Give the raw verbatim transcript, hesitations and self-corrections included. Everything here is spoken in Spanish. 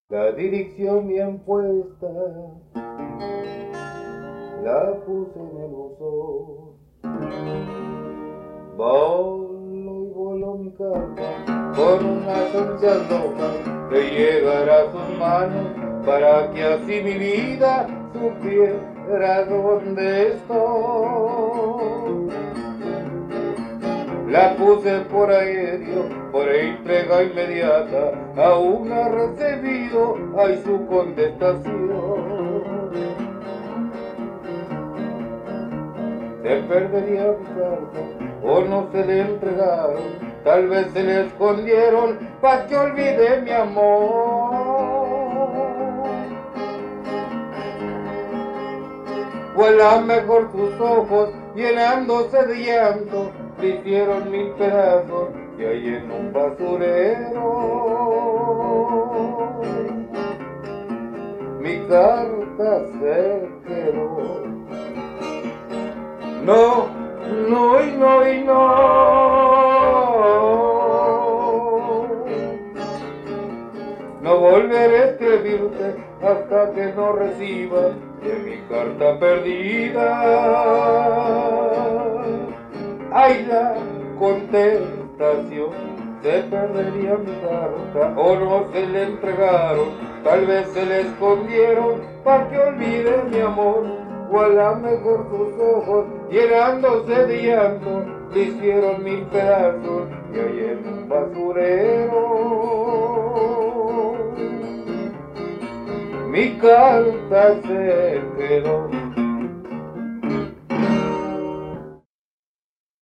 La dirección bien puesta, la puse en el buzón. Voló y voló mi carta con unas ansias locas de llegar a sus manos para que así mi vida supiera dónde estoy. La puse por aéreo, por entrega inmediata, aún ha recibido, hay su contestación. Se perdería mi carta, o no se le entregaron, tal vez se le escondieron, pa' que olvide mi amor. O a lo mejor sus ojos, llenándose de llanto, le hicieron mil pedazos y ahí en un basurero mi carta se quedó. No, no y no y no. No volveré a escribirte hasta que no reciba de mi carta perdida. Ay, la contestación, se perdería mi carta o no se le entregaron, tal vez se le escondieron para que olvide mi amor, o a lo mejor sus ojos llenándose de llanto le hicieron mil pedazos y ahí en un basurero mi carta se quedó.